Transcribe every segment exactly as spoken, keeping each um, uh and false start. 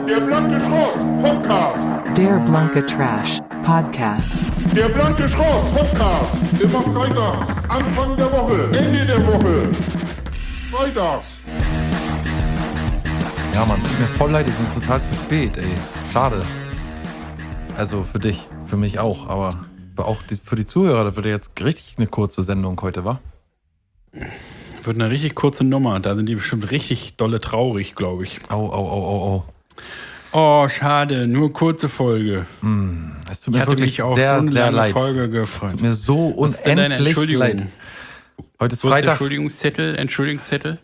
Der blanke Schrott Podcast. Der blanke Trash Podcast. Der blanke Schrott Podcast. Immer freitags. Anfang der Woche. Ende der Woche. Freitags. Ja, Mann, tut mir voll leid, ich bin total zu spät, ey. Schade. Also für dich, für mich auch, aber auch die, für die Zuhörer, das wird ja jetzt richtig eine kurze Sendung heute, wa? Wird eine richtig kurze Nummer, da sind die bestimmt richtig dolle traurig, glaube ich. Au, au, au, au, au. Oh, schade, nur kurze Folge. Mm, es tut Ich mir hatte wirklich mich auf sehr, so eine sehr lange leid. Folge Es gefreut. tut mir so Was ist denn deine unendlich Entschuldigung? leid. Heute ist Wo ist der Freitag. Entschuldigungszettel? Entschuldigungszettel?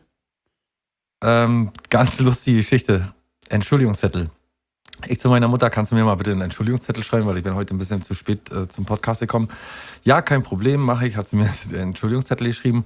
Ähm, ganz lustige Geschichte. Entschuldigungszettel. Ich zu meiner Mutter, kannst du mir mal bitte einen Entschuldigungszettel schreiben, weil ich bin heute ein bisschen zu spät äh, zum Podcast gekommen. Ja, kein Problem, mache ich. Hat sie mir den Entschuldigungszettel geschrieben.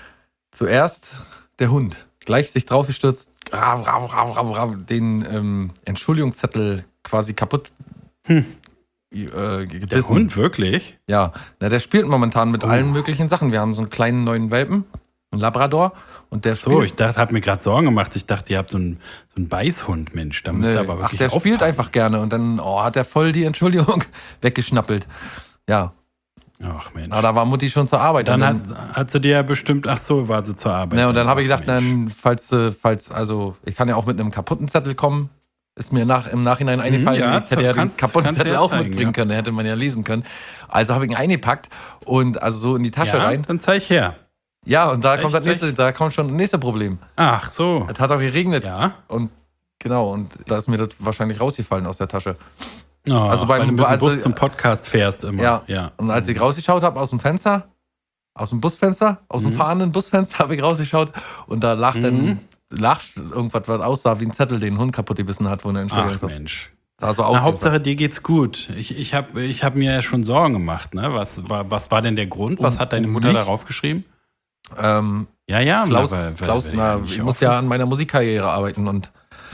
Zuerst der Hund. Gleich sich draufgestürzt, rav, rav, rav, rav, rav, den ähm, Entschuldigungszettel quasi kaputt Hm. äh, gebissen. Der Hund, wirklich? Ja, na, der spielt momentan mit Oh. allen möglichen Sachen. Wir haben so einen kleinen neuen Welpen, einen Labrador. Und der So, spielt, ich dachte, hab mir gerade Sorgen gemacht. Ich dachte, ihr habt so einen, so einen Beißhund, Mensch. Da müsst ihr Nee, aber ach, wirklich der spielt aufpassen. einfach gerne und dann oh, hat er voll die Entschuldigung weggeschnappelt. Ja, Ach, Mensch. aber da war Mutti schon zur Arbeit. Dann und hat, hat sie dir ja bestimmt, ach so, war sie zur Arbeit. ne, und dann habe ich Ach, gedacht, Mensch. dann, falls, äh, falls, also ich kann ja auch mit einem kaputten Zettel kommen. Ist mir nach, im Nachhinein eingefallen, ja, ich hätte ja kannst- den kaputten kannst du Zettel ja auch zeigen, mitbringen ja. können, den hätte man ja lesen können. Also habe ich ihn eingepackt und also so in die Tasche Ja, rein. dann zeig ich her. Ja, und da Echt, kommt das nächste, echt? da kommt schon das nächste Problem. Ach so. Es hat auch geregnet Ja. und genau, und da ist mir das wahrscheinlich rausgefallen aus der Tasche. Oh, Also beim- weil du mit dem also- Bus zum Podcast fährst immer. Ja. ja. Und als ich rausgeschaut habe aus dem Fenster, aus dem Busfenster, aus dem Mhm. fahrenden Busfenster habe ich rausgeschaut und da lag dann Mhm. lag irgendwas, was aussah wie ein Zettel, den ein Hund kaputt gebissen hat, wo eine Entschuldigung Ach Mensch. sah so aus. Na, Hauptsache, dir geht's gut. Ich, ich habe ich hab mir ja schon Sorgen gemacht. Ne? Was, war, was war denn der Grund? Was Um- hat deine um Mutter mich? darauf geschrieben? ähm, Ja, ja. Klaus, na, weil- weil- Klaus weil na, nicht ich muss offen- ja an meiner Musikkarriere arbeiten und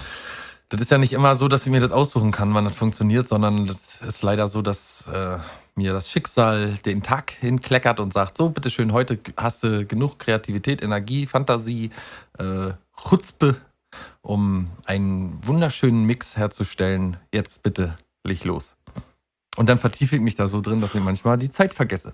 das ist ja nicht immer so, dass ich mir das aussuchen kann, wann das funktioniert, sondern das ist leider so, dass äh, mir das Schicksal den Tag hinkleckert und sagt, so, bitteschön, heute hast du genug Kreativität, Energie, Fantasie, äh, Chutzpe, um einen wunderschönen Mix herzustellen. Jetzt bitte, leg los. Und dann vertiefe ich mich da so drin, dass ich manchmal die Zeit vergesse.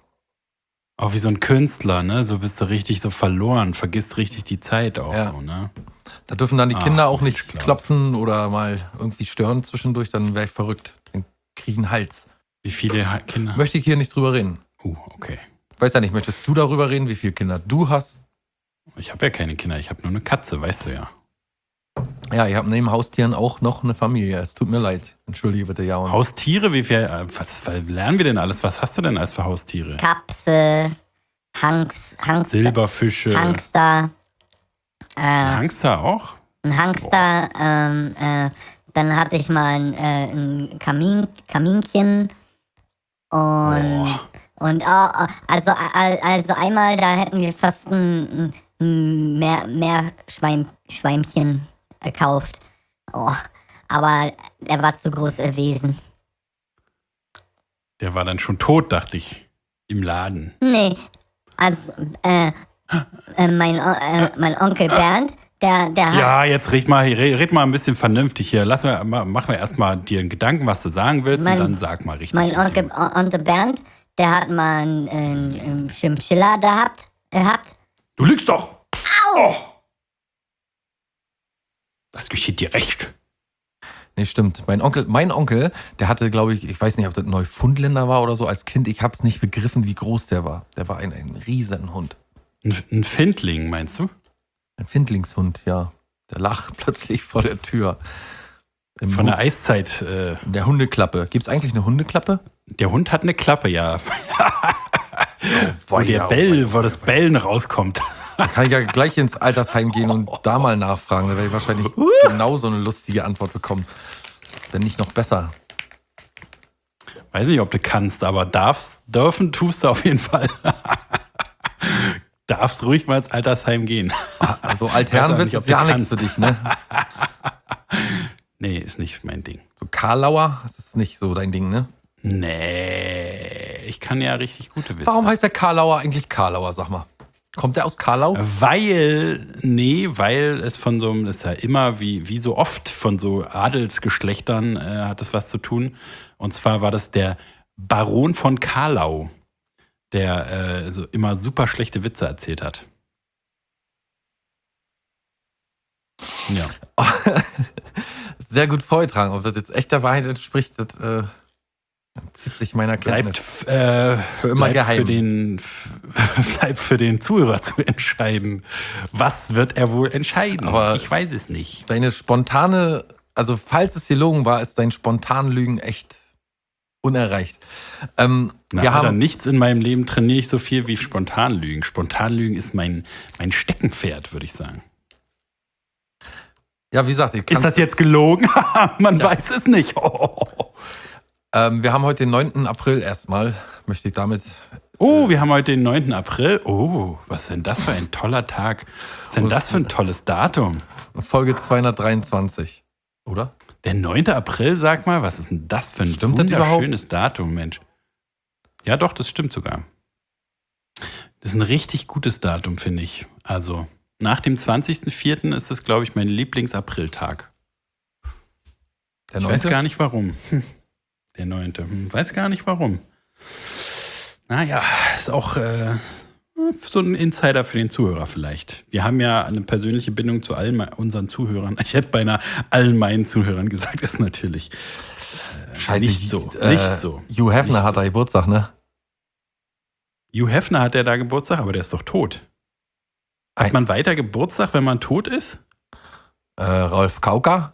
Auch wie so ein Künstler, ne? So bist du richtig so verloren, vergisst richtig die Zeit auch Ja. so, ne? Da dürfen dann die Ach, Kinder auch Mensch, nicht Klaus. klopfen oder mal irgendwie stören zwischendurch, dann wäre ich verrückt. Dann kriege ich einen Hals. Wie viele Ha- Kinder? Möchte ich hier nicht drüber reden. Uh, okay. Weiß ja nicht, möchtest du darüber reden, wie viele Kinder du hast? Ich habe ja keine Kinder, ich habe nur eine Katze, weißt du ja. Ja, ich habe neben Haustieren auch noch eine Familie. Es tut mir leid. Entschuldige bitte, ja. Und Haustiere, wie viel, äh, was, was lernen wir denn alles? Was hast du denn als für Haustiere? Kapse, Hanks, Hanks, Silberfische. Hamster, äh, Hamster auch? ein Hamster, ähm, äh, dann hatte ich mal ein, äh, ein Kamin, Kaminchen und, Boah. und oh, also, al- also einmal, da hätten wir fast ein, ein mehr, mehr Schwein, Schweimchen gekauft. Oh, aber er war zu groß gewesen. Der war dann schon tot, dachte ich. Im Laden. Nee, also, äh, äh mein, O- äh, mein Onkel Bernd, der, der hat, Ja, jetzt red mal, red, red mal ein bisschen vernünftig hier. Lass mir, ma- mach mir erstmal dir einen Gedanken, was du sagen willst, Mein- und dann sag mal richtig. mein Onkel, O- Onkel Bernd, der hat mal einen, einen, einen Chinchilla gehabt, gehabt. Du lügst doch! Au! Das geschieht dir recht. nee, stimmt. Mein Onkel, mein Onkel, der hatte, glaube ich, ich weiß nicht, ob das ein Neufundländer war oder so, als Kind, ich habe es nicht begriffen, wie groß der war. Der war ein, ein Riesenhund. Ein, ein Findling, meinst du? Ein Findlingshund, ja. Der lag plötzlich vor der Tür. Im Von der Hu- Eiszeit. Äh, in der Hundeklappe. Gibt es eigentlich eine Hundeklappe? der Hund hat eine Klappe, ja. Wo der weia, Bell, wo das Bellen rauskommt. Da kann ich ja gleich ins Altersheim gehen und da mal nachfragen. Da werde ich wahrscheinlich genauso eine lustige Antwort bekommen. Wenn nicht noch besser. Weiß nicht, ob du kannst, aber darfst, dürfen tust du auf jeden Fall. Darfst ruhig mal ins Altersheim gehen. Also Weiß Altherrenwitz auch nicht, ob ist du ja nichts kannst. für dich, ne? Nee, ist nicht mein Ding. So Karlauer, das ist nicht so dein Ding, ne? Nee, ich kann ja richtig gute Witze. Warum heißt der Karlauer eigentlich Karlauer, sag mal? Kommt der aus Karlau? Weil, nee, weil es von so einem, das ist ja immer wie, wie so oft von so Adelsgeschlechtern äh, hat das was zu tun. Und zwar war das der Baron von Karlau, der äh, so immer super schlechte Witze erzählt hat. Ja. Sehr gut vorgetragen. Ob das jetzt echt der Wahrheit entspricht, das äh, zieht sich meiner Kenntnis. Bleibt, äh, Für immer bleibt geheim. Für den, bleibt für den Zuhörer zu entscheiden. Was wird er wohl entscheiden? Aber ich weiß es nicht. Deine spontane, also falls es gelogen war, ist dein spontan Lügen echt unerreicht. Ähm, Na, wir Alter, haben nichts in meinem Leben trainiere ich so viel wie Spontanlügen. Spontanlügen ist mein, mein Steckenpferd, würde ich sagen. Ja, wie gesagt, ich Ist das jetzt gelogen? Man Ja. weiß es nicht. Oh. ähm, wir haben heute den neunten April erstmal. Möchte ich damit. oh, wir haben heute den neunten April. Oh, was ist denn das für ein toller Tag? Was ist denn das für ein tolles Datum? Folge zweihundertdreiundzwanzig, oder? Der neunte April, sag mal, was ist denn das für ein Stimmt das überhaupt? wunderschönes Datum, Mensch? Ja, doch, das stimmt sogar. Das ist ein richtig gutes Datum, finde ich. Also, nach dem zwanzigsten vierten ist das, glaube ich, mein Lieblings-April-Tag. Der Ich weiß gar nicht warum. Hm. Der neunte. Hm. Weiß gar nicht warum. Naja, ist auch äh, so ein Insider für den Zuhörer vielleicht. Wir haben ja eine persönliche Bindung zu allen unseren Zuhörern. Ich hätte beinahe allen meinen Zuhörern gesagt, ist natürlich äh, Scheiße, nicht so. Äh, nicht so. Hugh Hefner Nicht hat so. da Geburtstag, ne? Hugh Hefner hat ja da Geburtstag, aber der ist doch tot. Hat Ein- man weiter Geburtstag, wenn man tot ist? Äh, Rolf Kauka?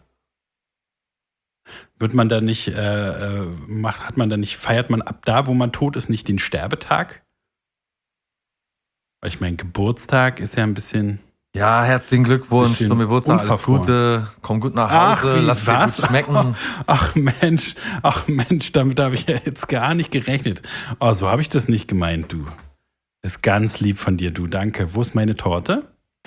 Wird man da nicht, äh, äh, macht, hat man da nicht, feiert man ab da, wo man tot ist, nicht den Sterbetag? Weil ich meine, Geburtstag ist ja ein bisschen. Ja, herzlichen Glückwunsch Bisschen zum Geburtstag. Alles unverfroren. Gute. Komm gut nach Ach, Hause. wie, Lass dir was? gut schmecken. Ach Mensch, ach Mensch, damit habe ich ja jetzt gar nicht gerechnet. Oh, so habe ich das nicht gemeint, du. Ist ganz lieb von dir, du. Danke. Wo ist meine Torte?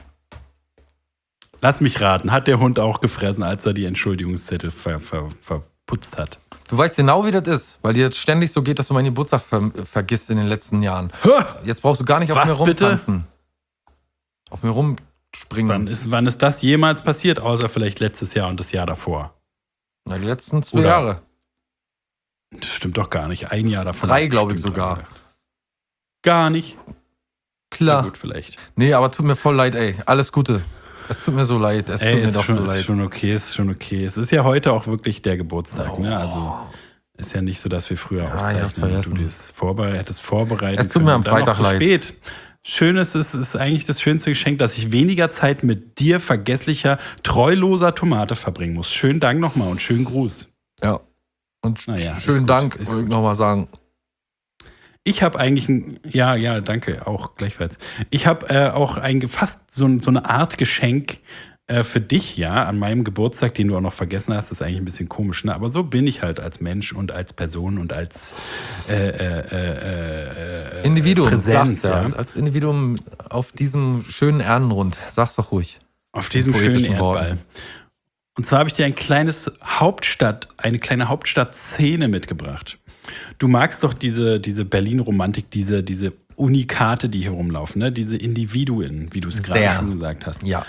Lass mich raten. Hat der Hund auch gefressen, als er die Entschuldigungszettel ver, ver, verputzt hat? Du weißt genau, wie das ist, weil dir jetzt ständig so geht, dass du meinen Geburtstag ver vergisst in den letzten Jahren. Jetzt brauchst du gar nicht auf Was mir bitte? rumtanzen. Auf mir rumspringen. Wann ist, wann ist das jemals passiert, außer vielleicht letztes Jahr und das Jahr davor? Na, die letzten zwei Oder- Jahre. Das stimmt doch gar nicht. Ein Jahr davon. Drei, hab glaube ich bestimmt sogar. dran gedacht. Gar nicht. Na Klar. gut, vielleicht. Nee, aber tut mir voll leid, ey. Alles Gute. Es tut mir so leid. Es Ey, tut mir ist, doch schon, so ist leid. schon okay, ist schon okay. Es ist ja heute auch wirklich der Geburtstag, ne? Also ist ja nicht so, dass wir früher Ja, ich hab's aufzeichnen. vergessen. Du das vorbere hättest vorbereitet. Es tut mir am Dann noch Freitag zu leid. spät. Schön ist, es ist eigentlich das schönste Geschenk, dass ich weniger Zeit mit dir, vergesslicher, treuloser Tomate verbringen muss. Schönen Dank nochmal und schönen Gruß. Ja. Und Naja, ist schönen gut, Dank, ist wollte ich gut. nochmal sagen. Ich habe eigentlich ein, ja, ja, danke, auch gleichfalls. Ich habe äh, auch ein fast so, so eine Art Geschenk äh, für dich, ja, an meinem Geburtstag, den du auch noch vergessen hast. Das ist eigentlich ein bisschen komisch, ne? Aber so bin ich halt als Mensch und als Person und als äh, äh, äh, äh, Individuum, Präsenz, sag's ja. ja. Als Individuum auf diesem schönen Ehrenrund. Sag's doch ruhig. Auf diesem In schönen poetischen Erdball. Worten. Und zwar habe ich dir ein kleines Hauptstadt, eine kleine Hauptstadtszene mitgebracht. Du magst doch diese, diese Berlin-Romantik, diese, diese Unikate, die hier rumlaufen, ne? Diese Individuen, wie du es gerade Sehr. schon gesagt hast. Ja.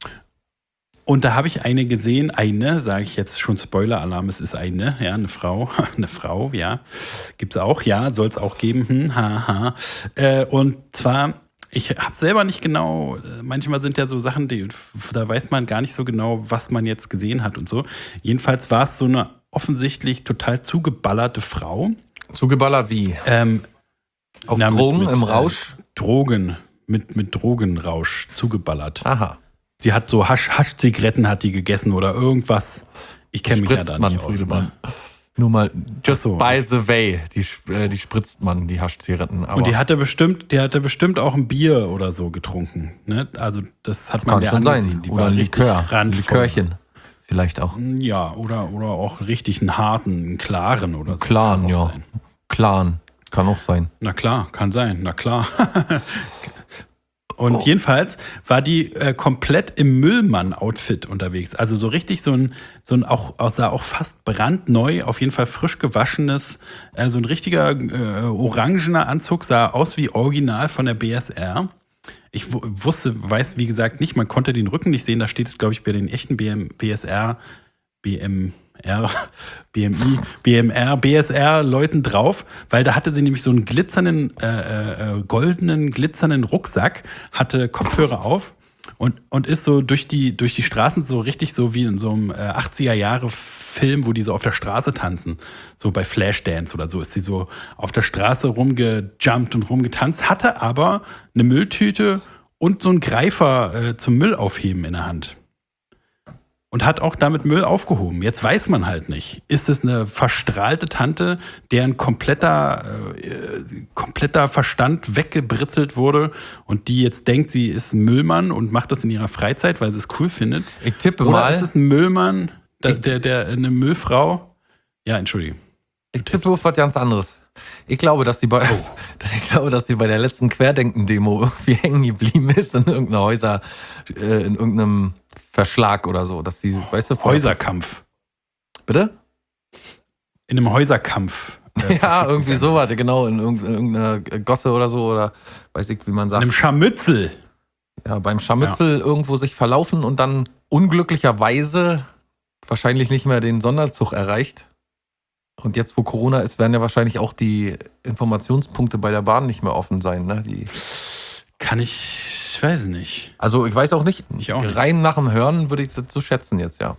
Und da habe ich eine gesehen, eine, sage ich jetzt schon Spoiler-Alarm, es ist eine, ja, eine Frau, eine Frau, ja, gibt's auch, ja, soll es auch geben, hm, haha. Äh, und zwar, ich habe selber nicht genau, äh, manchmal sind ja so Sachen, die, da weiß man gar nicht so genau, was man jetzt gesehen hat und so. Jedenfalls war es so eine offensichtlich total zugeballerte Frau. Zugeballert wie? Ähm, Auf na, mit- Drogen, mit, im äh, Rausch? Drogen, mit, mit Drogenrausch zugeballert. Aha. Die hat so Hasch, Haschzigaretten hat die gegessen oder irgendwas. Ich kenne mich ja Spritzt da man, nicht aus. Friedemann. Ne? Nur mal, just so. by the way, die, sch- äh, die spritzt man, die Haschzigaretten. Aber Und die hatte bestimmt, die hatte bestimmt auch ein Bier oder so getrunken. Ne? Also das hat man kann ja schon angesehen. sein. Die Oder war ein richtig Likör, ein randvoll. Likörchen. Vielleicht auch. Ja, oder, oder auch richtig einen harten, einen klaren oder so. Clan, Kann auch ja. sein. Clan. Kann auch sein. Na klar, kann sein, na klar. Und Oh. jedenfalls war die äh, komplett im Müllmann-Outfit unterwegs. Also so richtig so ein, so ein auch, auch- sah auch fast brandneu, auf jeden Fall frisch gewaschenes, äh, so ein richtiger äh, orangener Anzug, sah aus wie original von der B S R. Ich w- wusste, weiß wie gesagt nicht, man konnte den Rücken nicht sehen, da steht es, glaube ich, bei den echten B M, B S R, B M R, B M I, B M R, B S R-Leuten drauf, weil da hatte sie nämlich so einen glitzernden, äh, äh, goldenen, glitzernden Rucksack, hatte Kopfhörer auf und, und ist so durch die, durch die Straßen so richtig so wie in so einem äh, achtziger-Jahre-Film, wo die so auf der Straße tanzen. So bei Flashdance oder so ist sie so auf der Straße rumgejumpt und rumgetanzt, hatte aber eine Mülltüte und so einen Greifer äh, zum Müll aufheben in der Hand. Und hat auch damit Müll aufgehoben. Jetzt weiß man halt nicht. Ist es eine verstrahlte Tante, deren kompletter, äh, kompletter Verstand weggebritzelt wurde und die jetzt denkt, sie ist ein Müllmann und macht das in ihrer Freizeit, weil sie es cool findet? Ich tippe Oder mal. ist es ein Müllmann, der, Ich- der, der eine Müllfrau? Ja, entschuldige. Ich tippe auf was ganz anderes. Ich glaube, dass sie bei, ich glaube, dass sie bei der letzten Querdenken-Demo irgendwie hängen geblieben ist in irgendeiner Häuser, äh, in irgendeinem Verschlag oder so. Dass sie, weißt du, vor- Häuserkampf. Bitte? In einem Häuserkampf. äh, Ja, irgendwie gegangen sowas, ist. genau, in irgend- irgendeiner Gosse oder so, oder weiß ich, wie man In sagt. einem Scharmützel. Ja, beim Scharmützel irgendwo sich verlaufen und dann unglücklicherweise wahrscheinlich nicht mehr den Sonderzug erreicht. Und jetzt, wo Corona ist, werden ja wahrscheinlich auch die Informationspunkte bei der Bahn nicht mehr offen sein. Ne? Die, Kann ich, ich weiß nicht. also ich weiß auch nicht, Ich auch nicht. rein nach dem Hören würde ich das so schätzen jetzt, ja.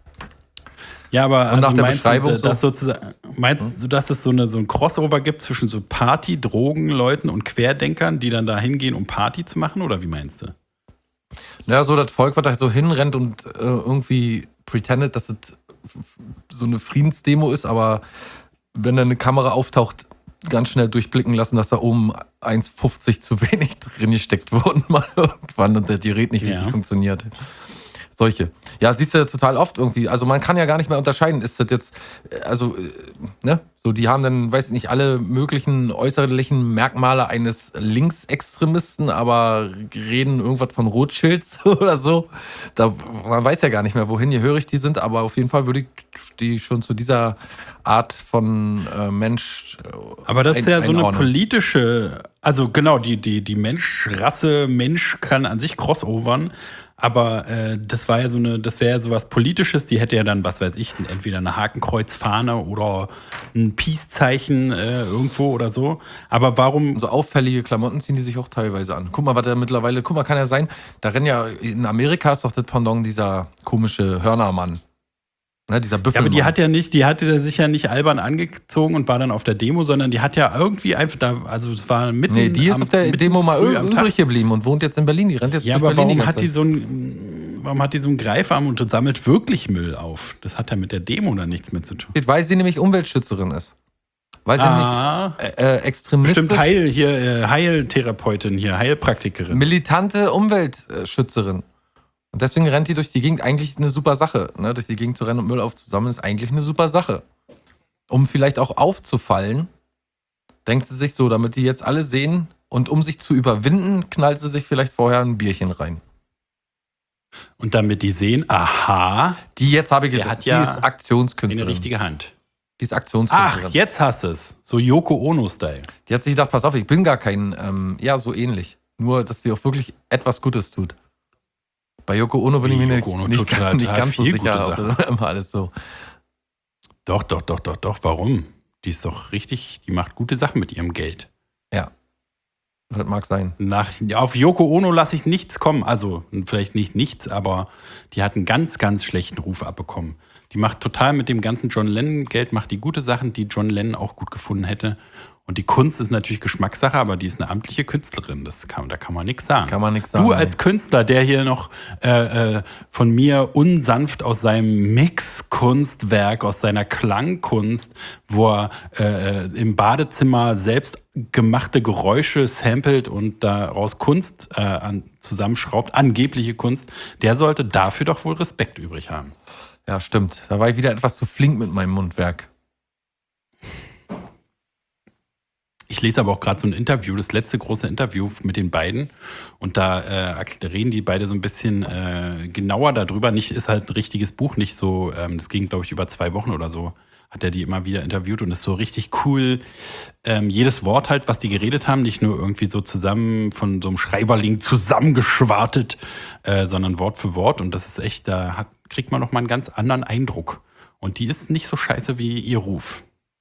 Ja, aber also nach der meinst Beschreibung du, dass sozusagen, meinst du, dass es so, eine, so ein Crossover gibt zwischen so Party, Drogenleuten und Querdenkern, die dann da hingehen, um Party zu machen? Oder wie meinst du? Naja, so das Volk, was da so hinrennt und äh, irgendwie pretendet, dass es so eine Friedensdemo ist, aber wenn da eine Kamera auftaucht, ganz schnell durchblicken lassen, dass da oben eins fünfzig zu wenig drin gesteckt wurden mal irgendwann und das Gerät nicht Ja. richtig funktioniert. Solche. Ja, siehst du total oft irgendwie. Also man kann ja gar nicht mehr unterscheiden, ist das jetzt, äh, also, äh, ne? So, die haben dann, weiß ich nicht, alle möglichen äußerlichen Merkmale eines Linksextremisten, aber reden irgendwas von Rothschilds oder so. Da, man weiß ja gar nicht mehr, wohin gehörig die sind, aber auf jeden Fall würde ich die schon zu dieser Art von äh, Mensch. Äh, Aber das ist ein- ja so eine einordnen. politische, also genau, die, die, die Menschrasse, Mensch kann an sich crossovern, aber äh, das war ja so eine, das wäre ja sowas Politisches, die hätte ja dann, was weiß ich, entweder eine Hakenkreuzfahne oder ein Peace-Zeichen äh, irgendwo oder so. Aber warum, So auffällige Klamotten ziehen die sich auch teilweise an. Guck mal, was da mittlerweile, guck mal, kann ja sein, da rennen ja, in Amerika ist doch das Pendant dieser komische Hörnermann. Ne, dieser ja, Büffelmann. aber die hat ja nicht, die hat ja sich ja nicht albern angezogen und war dann auf der Demo, sondern die hat ja irgendwie einfach da, also es war mitten Nee, die ist am- auf der mitten Demo mal früh ü- am Tag. übrig geblieben und wohnt jetzt in Berlin. Die rennt jetzt Ja, durch aber Berlin warum hat ganze die so einen, warum hat die so einen Greifarm und sammelt wirklich Müll auf? Das hat ja mit der Demo dann nichts mehr zu tun. Zeit. Weil sie nämlich Umweltschützerin ist. Weil sie Ah, nämlich äh, äh, extremistisch, bestimmt Heil hier, äh, Heiltherapeutin hier, Heilpraktikerin. militante Umweltschützerin. Und deswegen rennt die durch die Gegend. Eigentlich eine super Sache. Ne? Durch die Gegend zu rennen und Müll aufzusammeln ist eigentlich eine super Sache. Um vielleicht auch aufzufallen, denkt sie sich so, damit die jetzt alle sehen und um sich zu überwinden, knallt sie sich vielleicht vorher ein Bierchen rein. Und damit die sehen, aha, Die jetzt habe ich Der gedacht, hat ja die ist Aktionskünstlerin. eine richtige Hand. Die ist Ach, Aktionskünstlerin. jetzt hast du es. So Yoko Ono-Style. Die hat sich gedacht, pass auf, ich bin gar kein, ähm, ja, so ähnlich. Nur, dass sie auch wirklich etwas Gutes tut. Bei Yoko Ono bin Wie, ich mir Yoko nicht, Ono nicht, tut ganz- gerade nicht ganz so viel sicher. gute Also, immer alles so. Doch, doch, doch, doch, doch. Warum? Die ist doch richtig, die macht gute Sachen mit ihrem Geld. Ja. Das mag sein. Nach, auf Yoko Ono lasse ich nichts kommen. Also, vielleicht nicht nichts, aber die hat einen ganz, ganz schlechten Ruf abbekommen. Die macht total mit dem ganzen John Lennon-Geld, macht die gute Sachen, die John Lennon auch gut gefunden hätte. Und die Kunst ist natürlich Geschmackssache, aber die ist eine amtliche Künstlerin. Das kann, da kann man nichts sagen. Kann man nichts sagen. Du nee. als Künstler, der hier noch äh, äh, von mir unsanft aus seinem Mixkunstwerk, aus seiner Klangkunst, wo er äh, im Badezimmer selbst gemachte Geräusche samplet und daraus Kunst äh, an, zusammenschraubt, angebliche Kunst, der sollte dafür doch wohl Respekt übrig haben. Ja, stimmt. Da war ich wieder etwas zu flink mit meinem Mundwerk. Ich lese aber auch gerade so ein Interview, das letzte große Interview mit den beiden. Und da äh, reden die beide so ein bisschen äh, genauer darüber. Nicht, ist halt ein richtiges Buch, nicht so, ähm, das ging, glaube ich, über zwei Wochen oder so. hat er die immer wieder interviewt und ist so richtig cool. Ähm, jedes Wort halt, was die geredet haben, nicht nur irgendwie so zusammen von so einem Schreiberling zusammengeschwartet, äh, sondern Wort für Wort. Und das ist echt, da hat, kriegt man nochmal einen ganz anderen Eindruck. Und die ist nicht so scheiße wie ihr Ruf.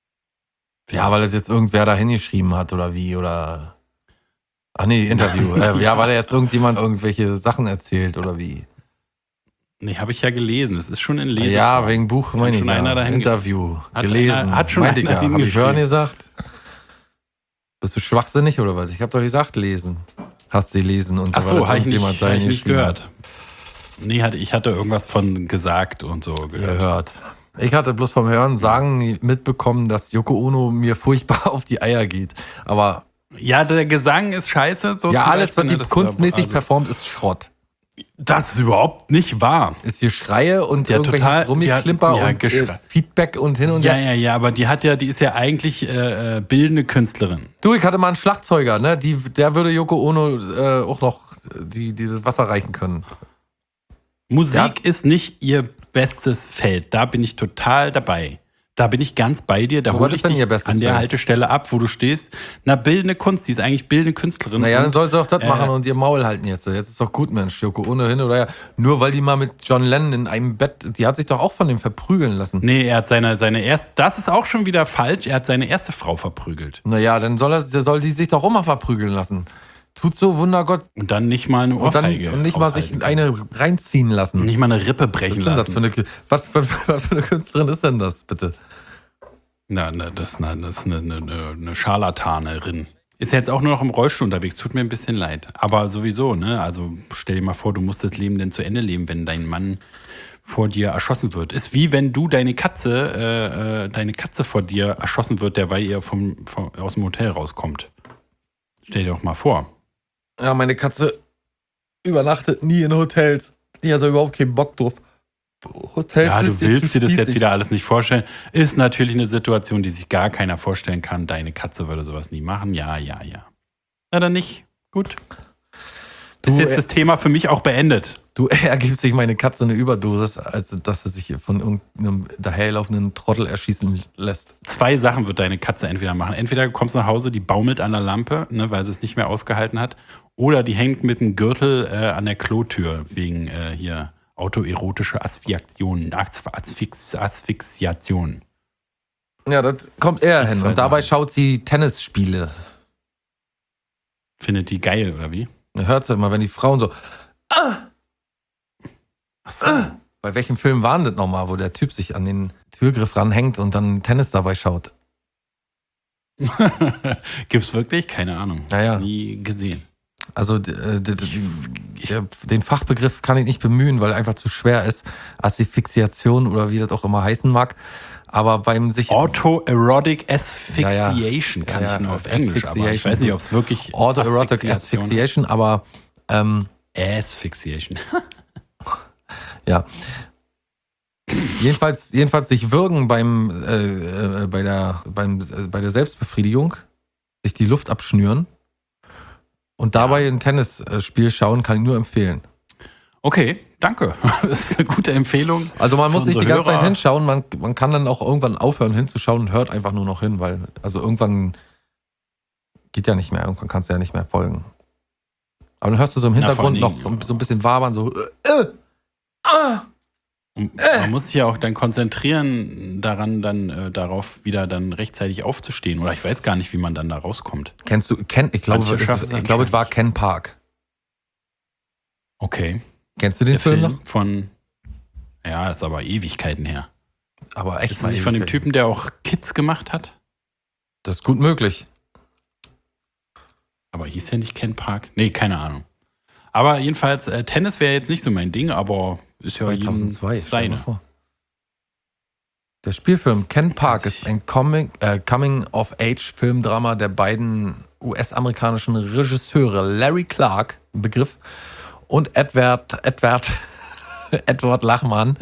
Ja, weil das jetzt irgendwer da hingeschrieben hat oder wie, oder... Ach nee, Interview. äh, ja, weil er jetzt irgendjemand irgendwelche Sachen erzählt oder wie. Nee, habe ich ja gelesen. Es ist schon in Leseform. Ja, wegen Buch, meine ich schon ja. einer dahin Interview, Hat gelesen. einer- hat schon Meinte ich einer ja. Hab ich hingeschrieben. hören gesagt? Bist du schwachsinnig oder was? Ich habe doch gesagt, lesen. Hast du gelesen und Ach weil so, das habe ich nicht, irgendjemand hab da ich nicht hingeschrieben gehört. Nee, hatte, ich hatte irgendwas von gesagt und so hat. gehört. Gehört. Ich hatte bloß vom Hören sagen mitbekommen, dass Yoko Ono mir furchtbar auf die Eier geht. Aber Ja, der Gesang ist scheiße. So ja, zum alles, was Beispiel, die ne, das- kunstmäßig also, performt, ist Schrott. Das ist überhaupt nicht wahr. Ist hier Schreie und Ja, irgendwelches total. Rummiklimper Die hat- ja, und äh, Geschrei. Feedback und hin und Ja, her. ja, ja, aber die hat ja, die ist ja eigentlich äh, äh, bildende Künstlerin. Du, ich hatte mal einen Schlagzeuger, ne? Die, der würde Yoko Ono äh, auch noch die, dieses Wasser reichen können. Musik Ja. ist nicht ihr bestes Feld. Da bin ich total dabei. Da bin ich ganz bei dir. Da Wo hole ist ich denn dich ihr bestes an der Feld? Haltestelle ab, wo du stehst. Na, bildende Kunst, die ist eigentlich bildende Künstlerin. Naja, Und, dann soll sie doch das äh, machen und ihr Maul halten jetzt. Jetzt ist doch gut, Mensch, Yoko Ono hin oder her. Nur weil die mal mit John Lennon in einem Bett, die hat sich doch auch von dem verprügeln lassen. Nee, er hat seine, seine erste, das ist auch schon wieder falsch, er hat seine erste Frau verprügelt. Naja, dann soll, er, soll die sich doch auch mal verprügeln lassen. Tut so, Wundergott. Und dann nicht mal eine Und, dann, Ohrfeige. und nicht mal aushalten sich kann. eine reinziehen lassen. Nicht mal eine Rippe Was brechen ist denn das lassen. für eine, was, was, was für eine Künstlerin ist denn das, bitte? Na, na, das, na, das ist eine, eine, eine Scharlatanerin. Ist ja jetzt auch nur noch im Rollstuhl unterwegs. Tut mir ein bisschen leid. Aber sowieso, ne? Also stell dir mal vor, du musst das Leben denn zu Ende leben, wenn dein Mann vor dir erschossen wird. Ist wie wenn du deine Katze, äh, äh, deine Katze vor dir erschossen wird, derweil ihr vom, vom, aus dem Hotel rauskommt. Stell dir doch mal vor. Ja, meine Katze übernachtet nie in Hotels. Die hat da überhaupt keinen Bock drauf. Hotels Ja, du sind viel willst zu dir das jetzt spießig. wieder alles nicht vorstellen. Ist natürlich eine Situation, die sich gar keiner vorstellen kann. Deine Katze würde sowas nie machen. Ja, ja, ja. Na dann nicht. Gut. Du, Ist jetzt äh, das Thema für mich auch beendet. Du, er gibt sich meine Katze eine Überdosis, als dass sie sich von irgendeinem daherlaufenden Trottel erschießen lässt. Zwei Sachen wird deine Katze entweder machen. Entweder du kommst nach Hause, die baumelt an der Lampe, ne, weil sie es nicht mehr ausgehalten hat. Oder die hängt mit dem Gürtel äh, an der Klotür wegen äh, hier autoerotische Asphyxiation. Asphyx, Asphyxiation. Ja, das kommt eher hin. zwei Und dabei Sachen. schaut sie Tennisspiele. Findet die geil, oder wie? Man hört sie immer, wenn die Frauen so. Achso. Bei welchem Film war denn das nochmal, wo der Typ sich an den Türgriff ranhängt und dann Tennis dabei schaut? Gibt's wirklich? Keine Ahnung. Naja. Nie gesehen. Also d- äh, d- d- ich, den Fachbegriff kann ich nicht bemühen, weil er einfach zu schwer ist. Asphyxiation oder wie das auch immer heißen mag. Aber beim sich Autoerotic Asphyxiation Ja, ja. kann Ja, ja. ich nur auf Englisch, aber ich Asphyxiation. weiß nicht, ob es wirklich Autoerotic Asphyxiation- Asphyxiation, aber ähm, Asphyxiation. ja. jedenfalls, jedenfalls sich würgen beim, äh, äh, bei, der, beim äh, bei der Selbstbefriedigung, sich die Luft abschnüren und dabei ein Tennisspiel schauen, kann ich nur empfehlen. Okay, danke. Das ist eine gute Empfehlung. Also man muss Für nicht die unsere ganze Zeit Hörer. hinschauen, man, man kann dann auch irgendwann aufhören hinzuschauen und hört einfach nur noch hin, weil also irgendwann geht ja nicht mehr, irgendwann kannst du ja nicht mehr folgen. Aber dann hörst du so im Na, vor Hintergrund allen noch Dingen, so ein bisschen wabern, so äh, äh, ah. Und man muss sich ja auch dann konzentrieren daran, dann äh, darauf wieder dann rechtzeitig aufzustehen. Oder ich weiß gar nicht, wie man dann da rauskommt. Kennst du, Ken, ich glaube, Manche es, schaffen es ich glaube, es war Ken Park. Okay. Kennst du den Der Film, Film noch? von, ja, das ist aber Ewigkeiten her. Aber echt Ist das mal nicht von dem Ewigkeiten. Typen, der auch Kids gemacht hat? Das ist gut möglich. Aber hieß der nicht Ken Park? Nee, keine Ahnung. Aber jedenfalls, äh, Tennis wäre jetzt nicht so mein Ding, aber ist ja zweitausendzwei, jedem stell dir mal seine. vor. Der Spielfilm Ken Park ist ein Coming, äh, Coming-of-Age-Filmdrama der beiden U S-amerikanischen Regisseure Larry Clark, ein Begriff, und Edward, Edward, Edward Lachman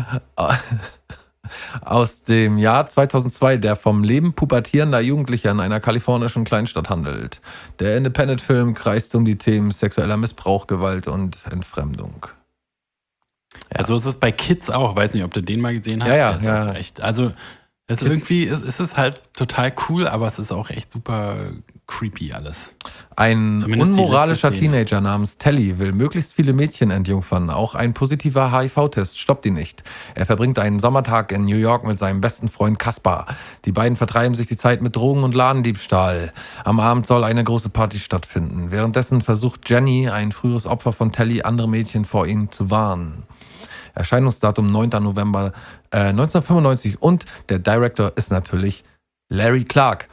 aus dem Jahr zweitausendzwei, der vom Leben pubertierender Jugendlicher in einer kalifornischen Kleinstadt handelt. Der Independent-Film kreist um die Themen sexueller Missbrauch, Gewalt und Entfremdung. Ja. Also ist es bei Kids auch. Weiß nicht, ob du den mal gesehen hast. Ja, ja, Der ist ja. auch echt, also Also irgendwie ist, ist es halt total cool, aber es ist auch echt super creepy alles. Ein Zumindest die unmoralischer letzte Szene. Teenager namens Telly will möglichst viele Mädchen entjungfern. Auch ein positiver H I V-Test stoppt ihn nicht. Er verbringt einen Sommertag in New York mit seinem besten Freund Kaspar. Die beiden vertreiben sich die Zeit mit Drogen und Ladendiebstahl. Am Abend soll eine große Party stattfinden. Währenddessen versucht Jenny, ein früheres Opfer von Telly, andere Mädchen vor ihnen zu warnen. Erscheinungsdatum neunter November äh, neunzehnhundertfünfundneunzig und der Director ist natürlich Larry Clark.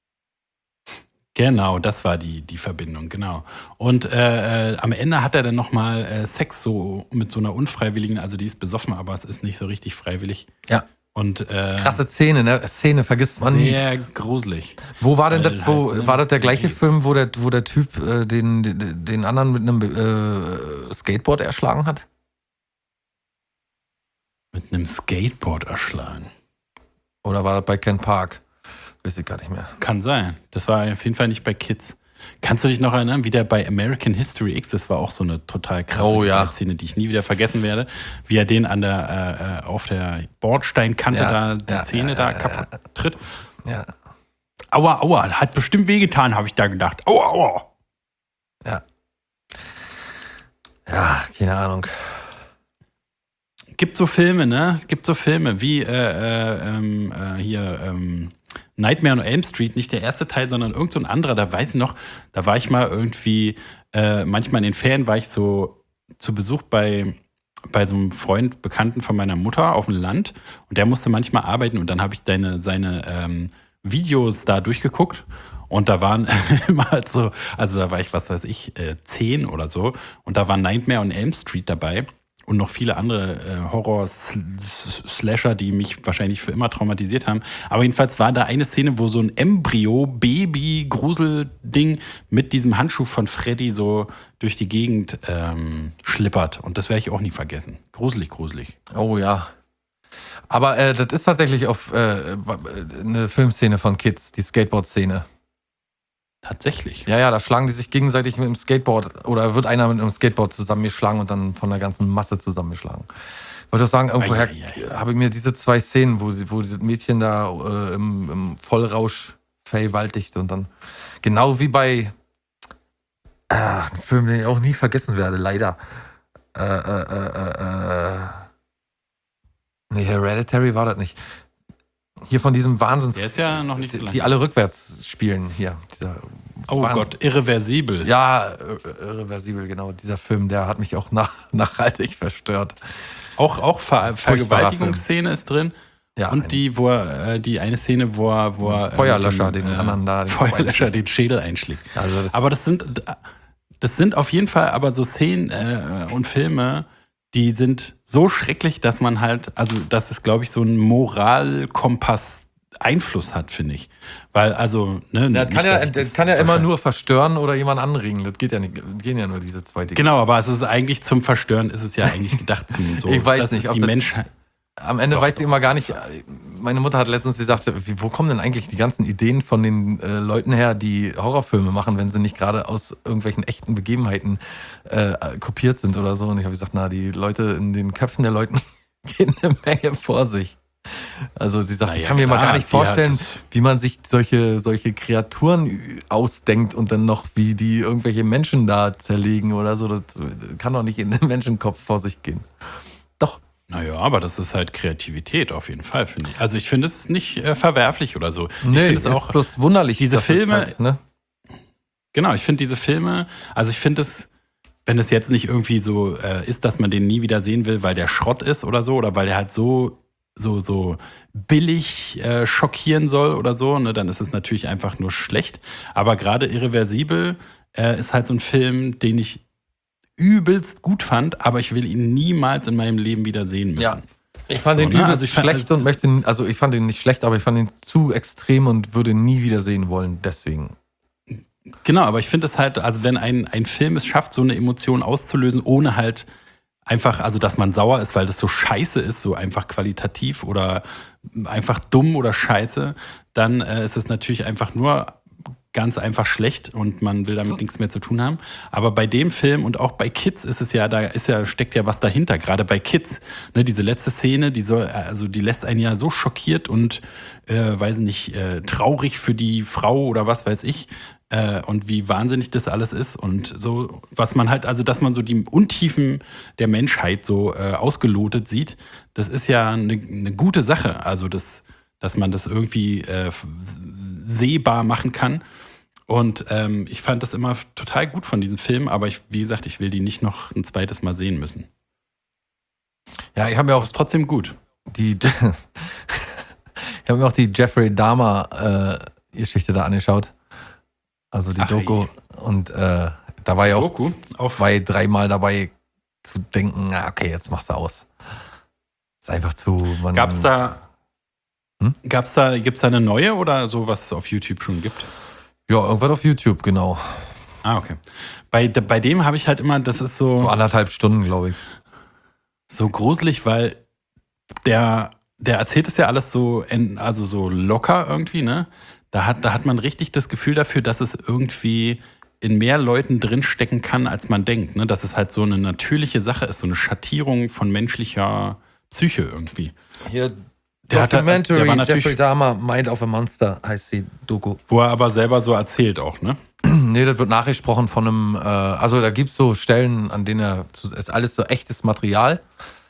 Genau, das war die, die Verbindung, genau. Und äh, äh, am Ende hat er dann nochmal äh, Sex so mit so einer unfreiwilligen, also die ist besoffen, aber es ist nicht so richtig freiwillig. Ja. Und, äh, Krasse Szene, ne? Szene vergisst man nie. Sehr gruselig. Wo war denn Weil das, wo, halt, ne, war das der gleiche geht's. Film, wo der, wo der Typ äh, den, den, den anderen mit einem äh, Skateboard erschlagen hat? Mit einem Skateboard erschlagen. Oder war das bei Ken Park? Weiß ich gar nicht mehr. Kann sein. Das war auf jeden Fall nicht bei Kids. Kannst du dich noch erinnern, wie der bei American History X, das war auch so eine total krasse Oh, ja. Szene, die ich nie wieder vergessen werde, wie er den an der, äh, auf der Bordsteinkante Ja, da, die ja, Zähne ja, da ja, kaputt tritt. Ja, Aua, aua, hat bestimmt wehgetan, habe ich da gedacht. Aua, aua. ja. Ja, keine Ahnung. Gibt so Filme, ne? Gibt so Filme wie äh, äh, ähm, äh, hier ähm, Nightmare on Elm Street, nicht der erste Teil, sondern irgend so ein anderer. Da weiß ich noch, da war ich mal irgendwie, äh, manchmal in den Ferien war ich so zu Besuch bei, bei so einem Freund, Bekannten von meiner Mutter auf dem Land und der musste manchmal arbeiten und dann habe ich deine, seine ähm, Videos da durchgeguckt. Und da waren immer halt so, also da war ich, was weiß ich, äh, zehn oder so. Und da war Nightmare on Elm Street dabei. Und noch viele andere äh, Horror-Slasher, die mich wahrscheinlich für immer traumatisiert haben. Aber jedenfalls war da eine Szene, wo so ein Embryo-Baby-Grusel-Ding mit diesem Handschuh von Freddy so durch die Gegend ähm, schlippert. Und das werde ich auch nie vergessen. Gruselig, gruselig. Oh ja. Aber äh, das ist tatsächlich auf äh, eine Filmszene von Kids, die Skateboard-Szene. Tatsächlich. Ja, ja, da schlagen die sich gegenseitig mit dem Skateboard oder wird einer mit einem Skateboard zusammengeschlagen und dann von der ganzen Masse zusammengeschlagen. Ich wollte auch sagen, irgendwoher Ei, ei, ei. habe ich mir diese zwei Szenen, wo, sie, wo dieses Mädchen da äh, im, im Vollrausch vergewaltigt und dann genau wie bei äh, einem Film, den ich auch nie vergessen werde, leider. Äh, äh, äh, äh, äh. Nee, Hereditary war das nicht. Hier von diesem Wahnsinns... Der ist ja noch nicht so die, lange. die alle rückwärts spielen hier. Dieser Oh Wahn- Gott, irreversibel. Ja, ir- irreversibel, genau. Dieser Film, der hat mich auch nach, nachhaltig verstört. Auch, auch Ver Vergewaltigungsszene ist drin. Ja, Und die, wo er, äh, die eine Szene, wo er, wo er äh, Feuerlöscher, mit dem, den anderen da, den Feuerlöscher Kopf den Schädel einschlägt. Also das Aber das sind, das sind auf jeden Fall aber so Szenen äh, und Filme, die sind so schrecklich, dass man halt, also dass es, glaube ich, so einen Moralkompass Einfluss hat, finde ich. Weil, also, ne, das nicht, kann ja, dass ich das das kann ja immer wahrscheinlich- nur verstören oder jemand anregen. Das geht ja nicht, gehen ja nur diese zwei Dinge. Genau, aber es ist eigentlich zum Verstören, ist es ja eigentlich gedacht zum so. Ich weiß das nicht, ist ob die das- Menschheit. Am Ende Doch, weiß ich doch. immer gar nicht, meine Mutter hat letztens gesagt, wie, wo kommen denn eigentlich die ganzen Ideen von den äh, Leuten her, die Horrorfilme machen, wenn sie nicht gerade aus irgendwelchen echten Begebenheiten äh, kopiert sind oder so. Und ich habe gesagt, na, die Leute in den Köpfen der Leuten gehen eine Menge vor sich. Also sie sagt, Na ich ja, kann mir mal klar, gar nicht die hat vorstellen, das- wie man sich solche, solche Kreaturen ü- ausdenkt und dann noch, wie die irgendwelche Menschen da zerlegen oder so. Das kann doch nicht in den Menschenkopf vor sich gehen. Doch. Naja, aber das ist halt Kreativität auf jeden Fall, finde ich. Also ich finde es nicht äh, verwerflich oder so. Ich Nee, finde ist es auch, bloß wunderlich. diese dass es Filme- halt, ne? genau, ich finde diese Filme, also ich finde es, wenn es jetzt nicht irgendwie so äh, ist, dass man den nie wieder sehen will, weil der Schrott ist oder so, oder weil der halt so, so, so billig äh, schockieren soll oder so, ne, dann ist es natürlich einfach nur schlecht. Aber gerade Irreversibel äh, ist halt so ein Film, den ich übelst gut fand, aber ich will ihn niemals in meinem Leben wieder sehen müssen. Ja. Ich fand So, den ne? übelst Also ich fand- schlecht und möchte, also ich fand den nicht schlecht, aber ich fand ihn zu extrem und würde ihn nie wieder sehen wollen, deswegen. Genau, aber ich finde es halt, also wenn ein, ein Film es schafft, so eine Emotion auszulösen, ohne halt einfach, also dass man sauer ist, weil das so scheiße ist, so einfach qualitativ oder einfach dumm oder scheiße, dann äh, ist es natürlich einfach nur ganz einfach schlecht und man will damit nichts mehr zu tun haben. Aber bei dem Film und auch bei Kids ist es ja, da ist ja, steckt ja was dahinter, gerade bei Kids. Ne, diese letzte Szene, die soll, also die lässt einen ja so schockiert und äh, weiß nicht, äh, traurig für die Frau oder was weiß ich. Äh, und wie wahnsinnig das alles ist. Und so, was man halt, also dass man so die Untiefen der Menschheit so äh, ausgelotet sieht, das ist ja eine, eine gute Sache. Also das, dass man das irgendwie äh, sehbar machen kann. Und ähm, ich fand das immer total gut von diesen Filmen, aber ich, wie gesagt, ich will die nicht noch ein zweites Mal sehen müssen. Ja, ich habe mir auch Ist trotzdem gut. die, ich habe mir auch die Jeffrey Dahmer äh, Geschichte da angeschaut. Also die Ach, Doku. Und äh, da war ja auch Doku? z- zwei, dreimal dabei zu denken, na okay, jetzt machst du aus. Ist einfach zu. Man, Gab's da, Hm? gab's da, gibt's da eine neue oder so, was es auf YouTube schon gibt? Ja, irgendwas auf YouTube, genau. Ah, okay. Bei, bei dem habe ich halt immer, das ist so. So anderthalb Stunden, glaube ich. So gruselig, weil der, der erzählt es ja alles so, en- also so locker irgendwie, ne? Da hat, da hat man richtig das Gefühl dafür, dass es irgendwie in mehr Leuten drinstecken kann, als man denkt, ne? Dass es halt so eine natürliche Sache ist, so eine Schattierung von menschlicher Psyche irgendwie. Hier, Der hat- Documentary, der war natürlich- Jeffrey Dahmer, Mind of a Monster heißt die Doku. Wo er aber selber so erzählt auch, ne? Nee, das wird nachgesprochen von einem, äh, also da gibt es so Stellen, an denen er, zu, ist alles so echtes Material.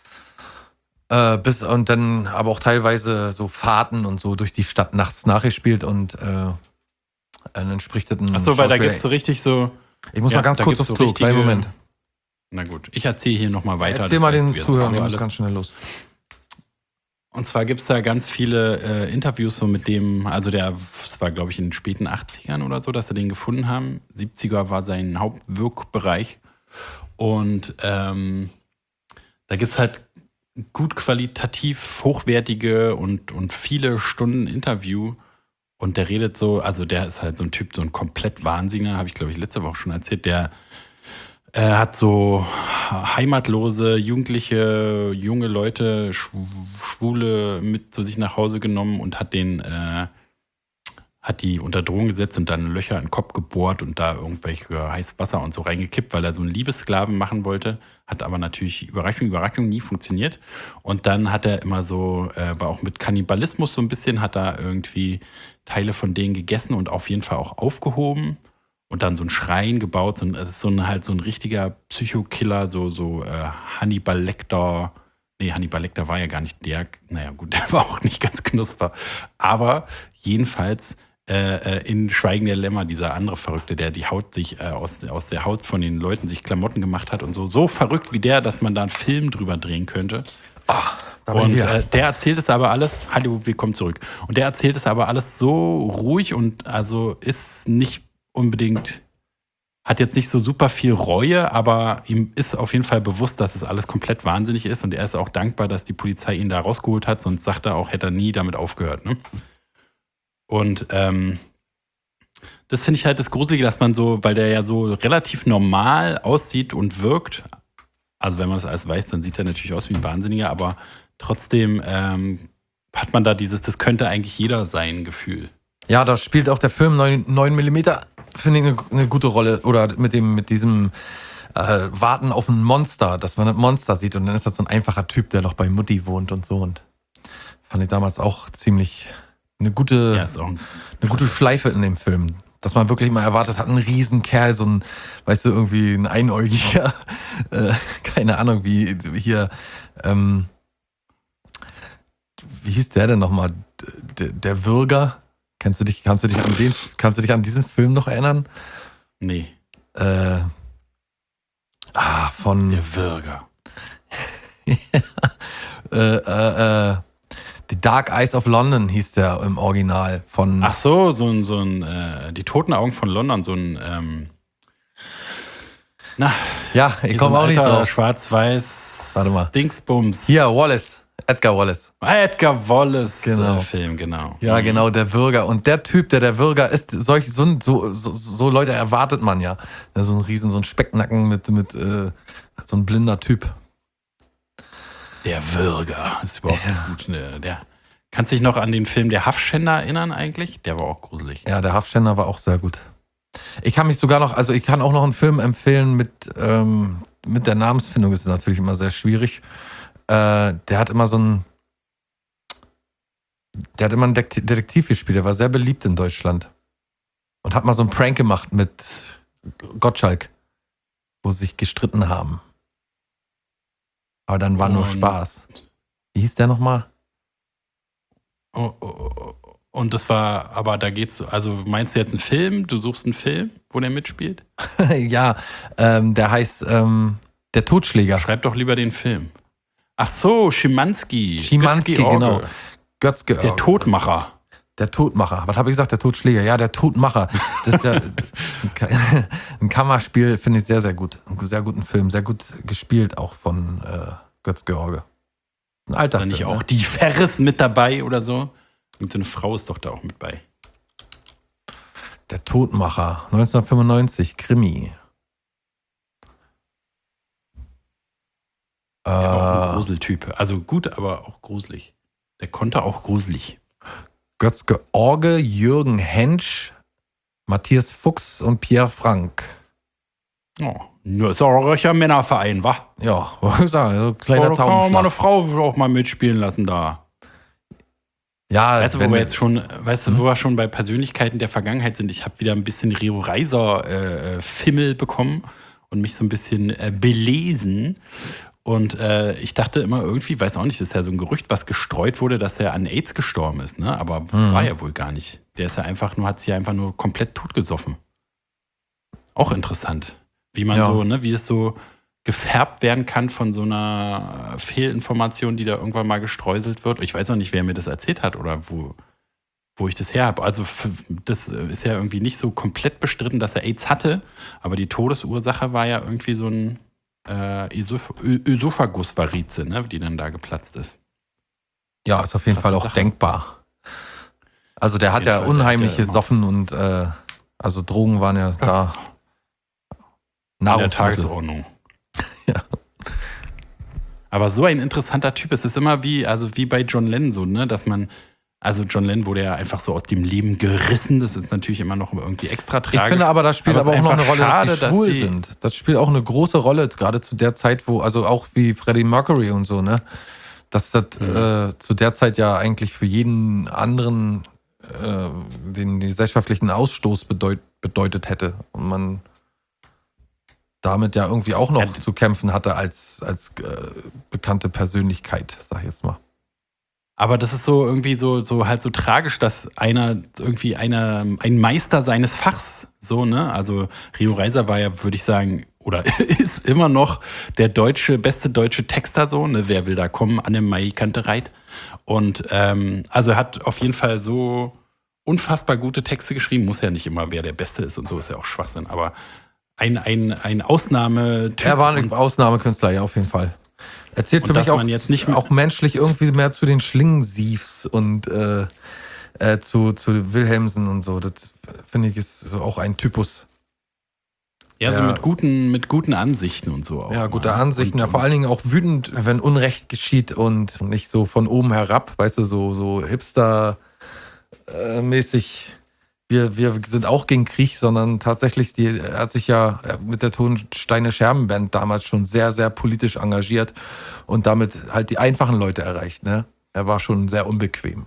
Äh, bis, und dann aber auch teilweise so Fahrten und so durch die Stadt nachts nachgespielt und äh, dann spricht das ein Achso, weil da Schauspieler- gibt es so richtig so. Ich muss ja, mal ganz da kurz gibt's aufs so Klo, kleinen richtige- Moment. Na gut, ich erzähle hier nochmal weiter. Erzähl das mal weißt den du jetzt Zuhörern, aber ich muss alles. ganz schnell los. Und zwar gibt es da ganz viele äh, Interviews so mit dem, also der, das war glaube ich in den späten achtzigern oder so, dass sie den gefunden haben. siebziger war sein Hauptwirkbereich. Und ähm, da gibt es halt gut qualitativ hochwertige und, und viele Stunden Interview. Und der redet so, also der ist halt so ein Typ, so ein komplett Wahnsinniger, habe ich glaube ich letzte Woche schon erzählt, der Er hat so heimatlose, jugendliche, junge Leute, Schw- Schwule mit zu sich nach Hause genommen und hat den, äh, hat die unter Drogen gesetzt und dann Löcher in den Kopf gebohrt und da irgendwelche heißes Wasser und so reingekippt, weil er so einen Liebessklaven machen wollte. Hat aber natürlich, Überraschung, Überraschung, nie funktioniert. Und dann hat er immer so, äh, war auch mit Kannibalismus so ein bisschen, hat er irgendwie Teile von denen gegessen und auf jeden Fall auch aufgehoben. Und dann so ein Schrein gebaut. So ein, das ist so ein, halt so ein richtiger Psychokiller, so, so äh, Hannibal Lecter. Nee, Hannibal Lecter war ja gar nicht der. Naja, gut, der war auch nicht ganz knusper. Aber jedenfalls äh, in Schweigen der Lämmer, dieser andere Verrückte, der die Haut sich äh, aus, aus der Haut von den Leuten sich Klamotten gemacht hat und so. So verrückt wie der, dass man da einen Film drüber drehen könnte. Da bin Und ich wieder. äh, der erzählt es aber alles, hallo, willkommen zurück. Und der erzählt es aber alles so ruhig und also ist nicht unbedingt, hat jetzt nicht so super viel Reue, aber ihm ist auf jeden Fall bewusst, dass es alles komplett wahnsinnig ist und er ist auch dankbar, dass die Polizei ihn da rausgeholt hat, sonst sagt er auch, hätte er nie damit aufgehört. Ne? Und ähm, das finde ich halt das Gruselige, dass man so, weil der ja so relativ normal aussieht und wirkt, also wenn man das alles weiß, dann sieht er natürlich aus wie ein Wahnsinniger, aber trotzdem ähm, hat man da dieses, das könnte eigentlich jeder sein, Gefühl. Ja, da spielt auch der Film neun Millimeter, finde ich, eine, eine gute Rolle. Oder mit dem, mit diesem äh, Warten auf ein Monster, dass man ein Monster sieht und dann ist das so ein einfacher Typ, der noch bei Mutti wohnt und so. Und fand ich damals auch ziemlich eine gute, Ja, ist auch ein eine gute Schleife in dem Film. Dass man wirklich mal erwartet hat, ein Riesenkerl, so ein, weißt du, irgendwie ein Einäugiger, äh, keine Ahnung, wie hier, ähm, wie hieß der denn nochmal? Der, der Würger? Kannst du dich, kannst du dich an den, kannst du dich an diesen Film noch erinnern? Nee, Äh, ah, von der Würger. äh, äh, äh, The Dark Eyes of London hieß der im Original von. Ach so, so ein, so ein äh, die toten Augen von London, so ein, ähm, na, ja, ich wie so komme ein auch nicht alter drauf. Schwarz-Weiß Warte mal. Dingsbums. Hier, Wallace, Edgar Wallace. Edgar Wallace Genau. äh, Film, genau. Ja, genau, der Würger. Und der Typ, der der Würger ist, solch, so, so, so, so Leute erwartet man ja. Ja, so ein Riesen, so ein Specknacken mit, mit äh, so ein blinder Typ. Der Würger ist überhaupt Ja. gut. Ne? Der Kannst du dich noch an den Film Der Haffschänder erinnern eigentlich? Der war auch gruselig. Ja, der Haffständer war auch sehr gut. Ich kann mich sogar noch, also ich kann auch noch einen Film empfehlen mit, ähm, mit der Namensfindung, ist natürlich immer sehr schwierig. Äh, der hat immer so ein, der hat immer einen Dek- Detektiv gespielt, der war sehr beliebt in Deutschland. Und hat mal so einen Prank gemacht mit Gottschalk, wo sie sich gestritten haben. Aber dann war nur Und- Spaß. Wie hieß der nochmal? Oh, oh, oh, oh. Und das war, aber da geht's, also meinst du jetzt einen Film? Du suchst einen Film, wo der mitspielt? Ja, ähm, der heißt ähm, Der Totschläger. Schreib doch lieber den Film. Ach so, Schimanski. Schimanski, Götz-George. genau. Götzge. Der Todmacher. Der Todmacher. Was habe ich gesagt? Der Totschläger. Ja, der Todmacher. Das ist ja ein Ka- ein Kammerspiel, finde ich sehr, sehr gut. Einen sehr guten Film. Sehr gut gespielt auch von äh, Götz-George. Ein Ist alter da nicht Film, auch ne? die Ferris mit dabei oder so? Und so eine Frau ist doch da auch mit bei. Der Todmacher. neunzehnhundertfünfundneunzig. Krimi. Der war auch ein Äh, Gruseltyp. Also gut, aber auch gruselig. Der konnte auch gruselig. Götz-George, Jürgen Hensch, Matthias Fuchs und Pierre Frank. Oh, nur ist auch ein richtiger Männerverein, wa? Ja, wollte ich sagen, so ein kleiner Oh, da kann man mal eine Taubenschlag. Frau auch mal mitspielen lassen da. Ja, Weißt du, wo wenn- wir jetzt schon, weißt du, wo wir schon bei Persönlichkeiten der Vergangenheit sind? Ich habe wieder ein bisschen Rio Reiser äh, Fimmel bekommen und mich so ein bisschen äh, belesen. Und äh, ich dachte immer irgendwie, weiß auch nicht, das ist ja so ein Gerücht, was gestreut wurde, dass er an AIDS gestorben ist, ne? Aber war ja wohl gar nicht. Der ist ja einfach nur, hat sich ja einfach nur komplett totgesoffen. Auch interessant. Wie man Ja. so, ne, wie es so gefärbt werden kann von so einer Fehlinformation, die da irgendwann mal gestreuselt wird. Ich weiß auch nicht, wer mir das erzählt hat oder wo, wo ich das her habe. Also f- das ist ja irgendwie nicht so komplett bestritten, dass er AIDS hatte, aber die Todesursache war ja irgendwie so ein äh, Ösoph- Ö- Ösophagus-Varize, ne, die dann da geplatzt ist. Ja, ist auf jeden Krasse Fall auch Sache. denkbar. Also der Auf hat jeden ja Fall, der unheimlich hat ja immer- gesoffen und äh, also Drogen waren ja da. In der Nahrungsmittel. Tagesordnung. Ja. Aber so ein interessanter Typ. Es ist immer wie, also wie bei John Lennon so, ne, dass man, also John Lennon wurde ja einfach so aus dem Leben gerissen. Das ist natürlich immer noch irgendwie extra tragisch. Ich finde aber, das spielt Aber aber, es ist auch noch eine einfach Rolle, schade, dass sie dass schwul die- sind. Das spielt auch eine große Rolle, gerade zu der Zeit, wo, also auch wie Freddie Mercury und so, ne? Dass das Mhm. äh, zu der Zeit ja eigentlich für jeden anderen äh, den gesellschaftlichen Ausstoß bedeut, bedeutet hätte. Und man damit ja irgendwie auch noch Ja. zu kämpfen hatte als, als äh, bekannte Persönlichkeit, sag ich jetzt mal. Aber das ist so irgendwie so, so halt so tragisch, dass einer irgendwie einer, ein Meister seines Fachs, so, ne? Also Rio Reiser war ja, würde ich sagen, oder ist immer noch der deutsche, beste deutsche Texter, so, ne? Wer will da kommen? Anne-Mai Kantereit. Und ähm, also er hat auf jeden Fall so unfassbar gute Texte geschrieben. Muss ja nicht immer, wer der Beste ist und so, ist ja auch Schwachsinn. Aber ein, ein, ein Ausnahmetyp. Er war ein Und- Ausnahmekünstler, ja, auf jeden Fall. Erzählt Und für mich dass auch, man jetzt nicht mehr- auch menschlich irgendwie mehr zu den Schlingensiefs und äh, äh, zu, zu Wilhelmsen und so. Das finde ich ist so auch ein Typus. ja, so Ja. mit guten, mit guten Ansichten und so auch. Ja, gute ne? Ansichten. Und, Ja, vor allen Dingen auch wütend, wenn Unrecht geschieht und nicht so von oben herab, weißt du, so, so Hipster-mäßig. Wir, wir sind auch gegen Krieg, sondern tatsächlich, die, er hat sich ja mit der Tonsteine Scherben-Band damals schon sehr, sehr politisch engagiert und damit halt die einfachen Leute erreicht. Ne? Er war schon sehr unbequem.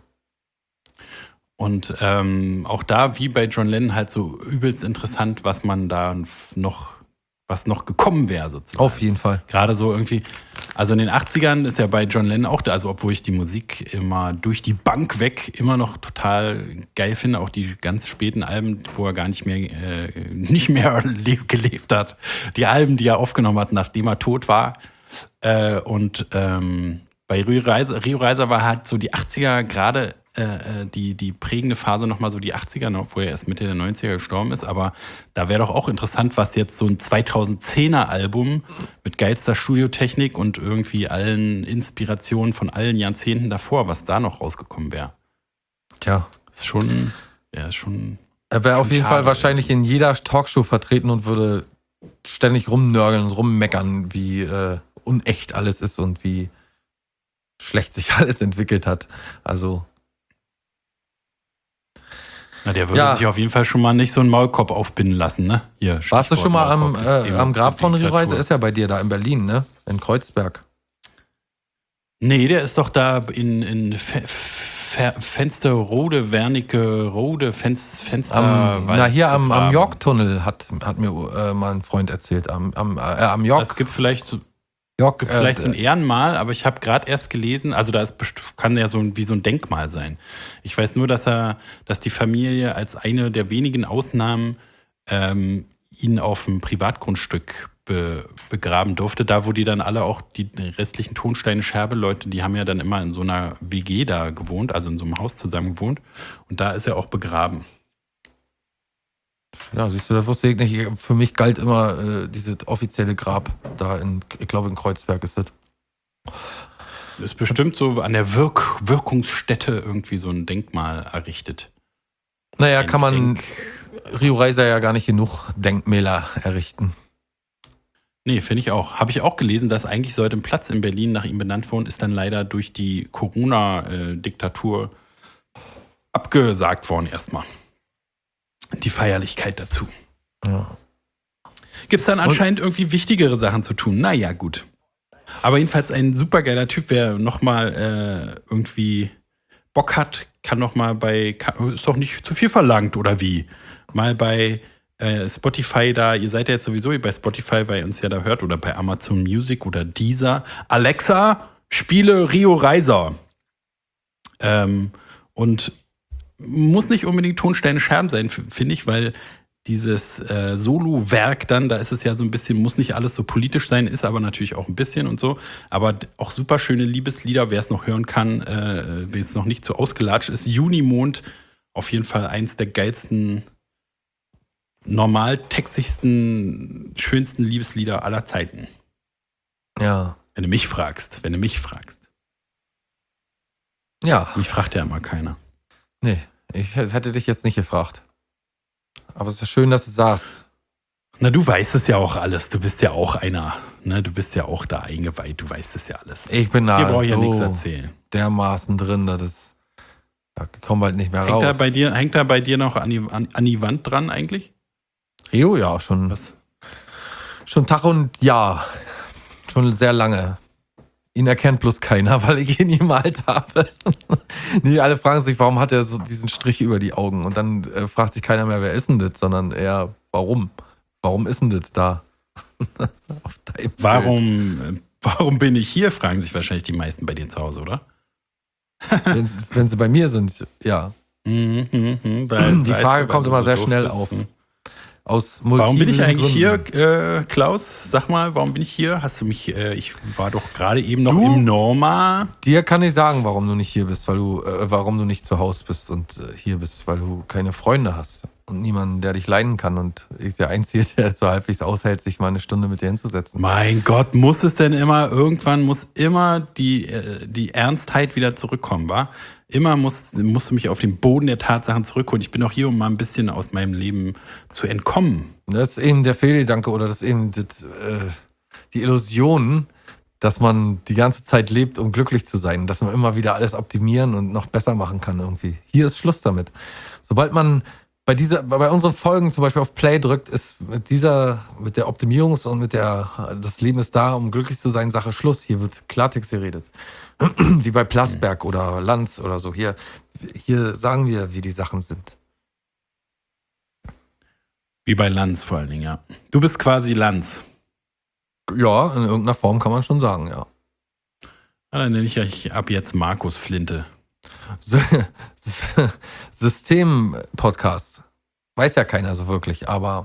Und ähm, auch da, wie bei John Lennon, halt so übelst interessant, was man da noch, was noch gekommen wäre, sozusagen. Auf jeden Fall. Gerade so irgendwie, also in den achtzigern ist ja bei John Lennon auch, da, also obwohl ich die Musik immer durch die Bank weg immer noch total geil finde, auch die ganz späten Alben, wo er gar nicht mehr, äh, nicht mehr le- gelebt hat. Die Alben, die er aufgenommen hat, nachdem er tot war. Äh, und ähm, bei Rio Reiser, Rio Reiser war halt so die achtziger gerade äh, die, die prägende Phase nochmal so die achtziger, ne, obwohl er erst Mitte der neunziger gestorben ist. Aber da wäre doch auch interessant, was jetzt so ein zweitausendzehner Album mit geilster Studiotechnik und irgendwie allen Inspirationen von allen Jahrzehnten davor, was da noch rausgekommen wäre. Tja. Ist schon, ja, ist schon. Er wäre Schon auf jeden schade, Fall wahrscheinlich in jeder Talkshow vertreten und würde ständig rumnörgeln und rummeckern, wie äh, unecht alles ist und wie schlecht sich alles entwickelt hat. Also Na, der würde Ja. sich auf jeden Fall schon mal nicht so einen Maulkorb aufbinden lassen, ne? Hier, Warst du Stichwort schon mal am, Maulkorb ist äh, eben am Grab von Rio Diktatur. Reiser? Ist ja bei dir da in Berlin, ne? In Kreuzberg. Nee, der ist doch da in, in Fe Fe Fensterrode, Wernicke, Rode, Fenst, Fenster. Am, Wald na, hier am, am begraben. York-Tunnel hat, hat mir äh, mal ein Freund erzählt. Am, am, äh, am York. Es gibt vielleicht so, York gibt vielleicht äh, so ein Ehrenmal, aber ich habe gerade erst gelesen, also da ist best- kann ja so ein, wie so ein Denkmal sein. Ich weiß nur, dass er, dass die Familie als eine der wenigen Ausnahmen ähm, ihn auf dem Privatgrundstück be, begraben durfte, da wo die dann alle auch die restlichen Tonsteine Scherbe-Leute, die haben ja dann immer in so einer W G da gewohnt, also in so einem Haus zusammen gewohnt und da ist er auch begraben. Ja, siehst du, das wusste ich nicht. Für mich galt immer äh, dieses offizielle Grab da in, ich glaube in Kreuzberg ist das. Ist bestimmt so an der Wirk Wirkungsstätte irgendwie so ein Denkmal errichtet. Naja, Ein kann man Denk- Rio Reiser ja gar nicht genug Denkmäler errichten. Nee, finde ich auch. Habe ich auch gelesen, dass eigentlich sollte ein Platz in Berlin nach ihm benannt worden, ist dann leider durch die Corona-Diktatur abgesagt worden erstmal. Die Feierlichkeit dazu. Ja. Gibt es dann anscheinend irgendwie wichtigere Sachen zu tun? Naja, gut. Aber jedenfalls ein supergeiler Typ, wer nochmal äh, irgendwie Bock hat, kann nochmal bei, kann, ist doch nicht zu viel verlangt, oder wie? Mal bei äh, Spotify da, ihr seid ja jetzt sowieso bei Spotify, weil ihr uns ja da hört, oder bei Amazon Music oder Deezer. Alexa, spiele Rio Reiser. Ähm, und muss nicht unbedingt Tonsteine Scherben sein, f- finde ich, weil dieses äh, Solo-Werk dann, da ist es ja so ein bisschen, muss nicht alles so politisch sein, ist aber natürlich auch ein bisschen und so. Aber d- auch super schöne Liebeslieder, wer es noch hören kann, äh, wer es noch nicht so ausgelatscht ist. Junimond, auf jeden Fall eins der geilsten, normaltextigsten, schönsten Liebeslieder aller Zeiten. Ja. Wenn du mich fragst, wenn du mich fragst. Ja. Mich fragt ja immer keiner. Nee, ich hätte dich jetzt nicht gefragt. Aber es ist ja schön, dass du sagst. Na, du weißt es ja auch alles. Du bist ja auch einer. Ne? Du bist ja auch da eingeweiht. Du weißt es ja alles. Ich bin Hier da brauche ich ja nichts so erzählen. dermaßen drin, dass es, da kommen wir halt nicht mehr Hängt da, raus. bei dir, hängt da bei dir noch an die, an, an die Wand dran eigentlich? Rio, ja, schon, Was? schon Tag und Jahr. Schon sehr lange. Ihn erkennt bloß keiner, weil ich ihn gemalt habe. Nee, alle fragen sich, warum hat er so diesen Strich über die Augen? Und dann äh, fragt sich keiner mehr, wer ist denn das, sondern eher, warum? Warum ist denn das da? Auf deinem Bild. Warum, äh, warum bin ich hier, fragen sich wahrscheinlich die meisten bei dir zu Hause, oder? Wenn, wenn sie bei mir sind, ja. Mhm, mhm, mhm, weil, Die weißt Frage du, weil kommt du immer so sehr doof schnell bist. auf. Mhm. Aus Warum bin ich multiplen eigentlich hier, Gründen. äh, Klaus? Sag mal, warum bin ich hier? Hast du mich, äh, ich war doch gerade eben noch Du? im Norma. Dir kann ich sagen, warum du nicht hier bist, weil du, äh, warum du nicht zu Hause bist und äh, hier bist, weil du keine Freunde hast und niemanden, der dich leiden kann und ich der Einzige, der so halbwegs aushält, sich mal eine Stunde mit dir hinzusetzen. Mein Gott, muss es denn immer, irgendwann muss immer die, äh, die Ernstheit wieder zurückkommen, wa? Immer muss, musst du mich auf den Boden der Tatsachen zurückholen. Ich bin auch hier, um mal ein bisschen aus meinem Leben zu entkommen. Das ist eben der Fehlgedanke oder das ist eben das, äh, die Illusion, dass man die ganze Zeit lebt, um glücklich zu sein, dass man immer wieder alles optimieren und noch besser machen kann irgendwie. Hier ist Schluss damit. Sobald man bei dieser, bei unseren Folgen zum Beispiel auf Play drückt, ist mit dieser, mit der Optimierungs- und mit der, das Leben ist da, um glücklich zu sein, Sache Schluss. Hier wird Klartext geredet. Wie bei Plasberg oder Lanz oder so. Hier, hier sagen wir, wie die Sachen sind. Wie bei Lanz vor allen Dingen, ja. Du bist quasi Lanz. Ja, in irgendeiner Form kann man schon sagen, ja. Ja, dann nenne ich euch ab jetzt Markus Flinte. System-Podcast. Weiß ja keiner so wirklich, aber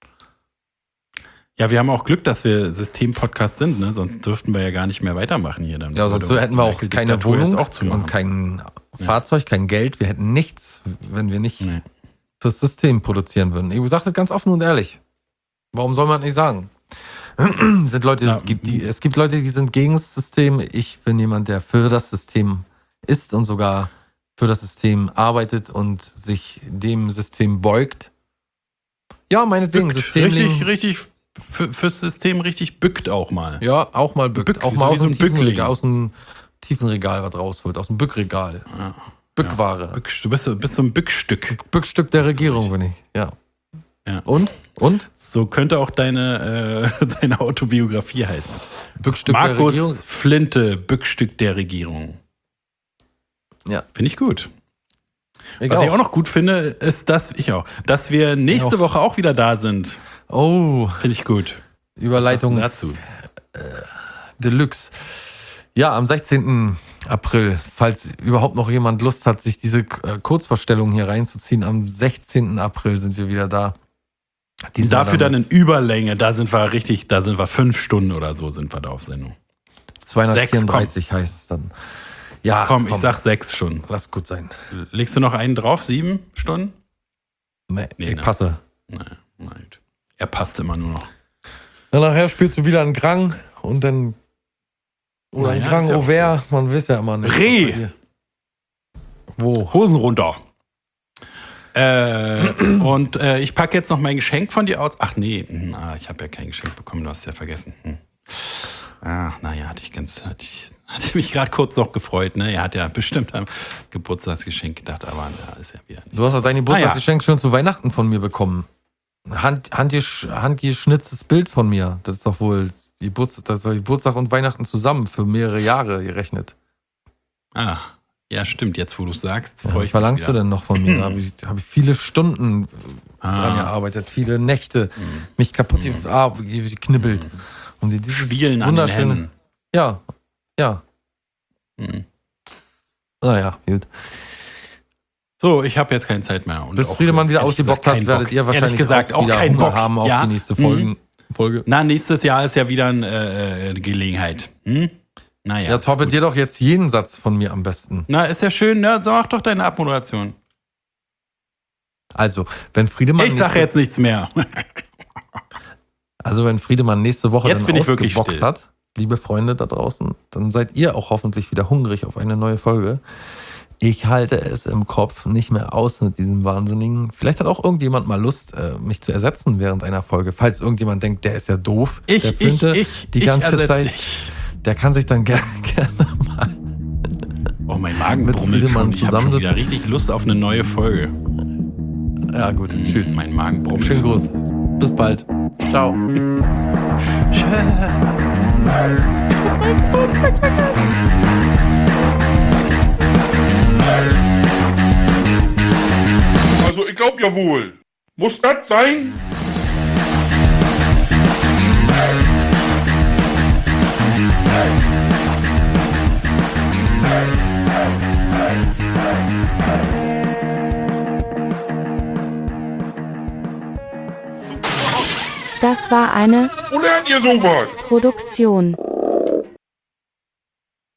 Ja, wir haben auch Glück, dass wir System-Podcast sind, ne? Sonst dürften wir ja gar nicht mehr weitermachen hier. Dann ja, sonst würde uns hätten die wir auch keine Merkel-Diktatur Wohnung jetzt auch zumachen. und kein Fahrzeug, kein Geld. Wir hätten nichts, wenn wir nicht Nee. fürs System produzieren würden. Ich sage das ganz offen und ehrlich. Warum soll man nicht sagen? Es sind Leute, Ja. es, gibt die, es gibt Leute, die sind gegen das System. Ich bin jemand, der für das System ist und sogar für das System arbeitet und sich dem System beugt. Ja, meinetwegen, Bückt. System. Richtig, richtig, für, fürs System richtig bückt auch mal. Ja, auch mal bückt. Bückt, auch so mal wie aus so dem, ein Bückling. Tiefenregal, aus dem Tiefenregal was rausholt, aus dem Bückregal. Bückware. Ja. Bück, du bist, bist so ein Bückstück. Bückstück der Bist du Regierung nicht. bin ich, ja. Ja. Und? Und? So könnte auch deine, äh, deine Autobiografie heißen. Bückstück der Regierung. Markus Flinte, Bückstück der Regierung. Ja. Finde ich gut. Ich Was auch. ich auch noch gut finde, ist, dass ich auch, dass wir nächste auch. Woche auch wieder da sind. Oh, Finde ich gut. Überleitung Was dazu? Deluxe. Ja, am sechzehnten April, falls überhaupt noch jemand Lust hat, sich diese äh, Kurzvorstellung hier reinzuziehen, am sechzehnten April sind wir wieder da. Diesmal Dafür dann in Überlänge, da sind wir richtig, da sind wir fünf Stunden oder so, sind wir da auf Sendung. zweihundertvierunddreißig heißt es dann. Ja, Komm, ich sag sechs Stunden. lass gut sein. Legst du noch einen drauf? Sieben Stunden? Nee, Nee, ich ne? passe. Nein, nein. Er passt immer nur noch. Dann nachher spielst du wieder einen Grang und dann oder ein Naja, Grang ist ja auch Auvert, man weiß ja immer nicht. Reh! Wo? Hosen runter. Äh, und äh, ich packe jetzt noch mein Geschenk von dir aus. Ach nee, hm, ah, ich habe ja kein Geschenk bekommen, du hast es ja vergessen. Hm. Ach, naja, hatte ich ganz, hatte ich, hatte mich gerade kurz noch gefreut, ne? Er hat ja bestimmt am Geburtstagsgeschenk gedacht, aber da ist ja wieder nicht. Du hast auch dein Geburtstagsgeschenk schon zu Weihnachten von mir bekommen. Hand, handgesch, handgeschnitztes Bild von mir. Das ist doch wohl Geburtstag, das ist doch Geburtstag und Weihnachten zusammen für mehrere Jahre gerechnet. Ah, ja, stimmt. Jetzt, wo du es sagst, Ja, freue was ich verlangst mich du wieder. denn noch von mir? Da habe ich, hab ich viele Stunden Ah. dran gearbeitet, viele Nächte, mich kaputt ge- ah, ge- geknibbelt. Und dir dieses Spielen an den wunderschöne. Händen. Ja, ja. Hm. Naja, gut. So, ich habe jetzt keine Zeit mehr. Und Bis auch, Friedemann wieder ehrlich ausgebockt gesagt, hat, keinen werdet Bock. ihr wahrscheinlich Ehrlich gesagt, auch, wieder keinen Hunger Bock haben auf ja? die nächste Mhm. Folgen, Folge. Na, nächstes Jahr ist ja wieder eine äh, Gelegenheit. Hm? Naja. Ja, ist torped gut. dir doch jetzt jeden Satz von mir am besten. Na, ist ja schön, ne? So, mach doch deine Abmoderation. Also, wenn Friedemann Ich sage nächste, jetzt nichts mehr. also wenn Friedemann nächste Woche Jetzt dann bin ich wirklich ausgebockt still. hat, liebe Freunde da draußen, dann seid ihr auch hoffentlich wieder hungrig auf eine neue Folge. Ich halte es im Kopf nicht mehr aus mit diesem Wahnsinnigen. Vielleicht hat auch irgendjemand mal Lust, äh, mich zu ersetzen während einer Folge. Falls irgendjemand denkt, der ist ja doof, Ich, der ich, Flinte, ich, die ich ganze ersetz Zeit, dich. der kann sich dann gerne, gerne mal Oh, mein Magen mit brummelt Friedemann schon. Ich habe schon wieder zusammensitzen. richtig Lust auf eine neue Folge. Ja gut, tschüss. Mein Magen brummelt. Schönen Gruß. Bis bald. Ciao. Also ich glaub ja wohl. Muss das sein? Das war eine Wo lernt ihr sowas? Produktion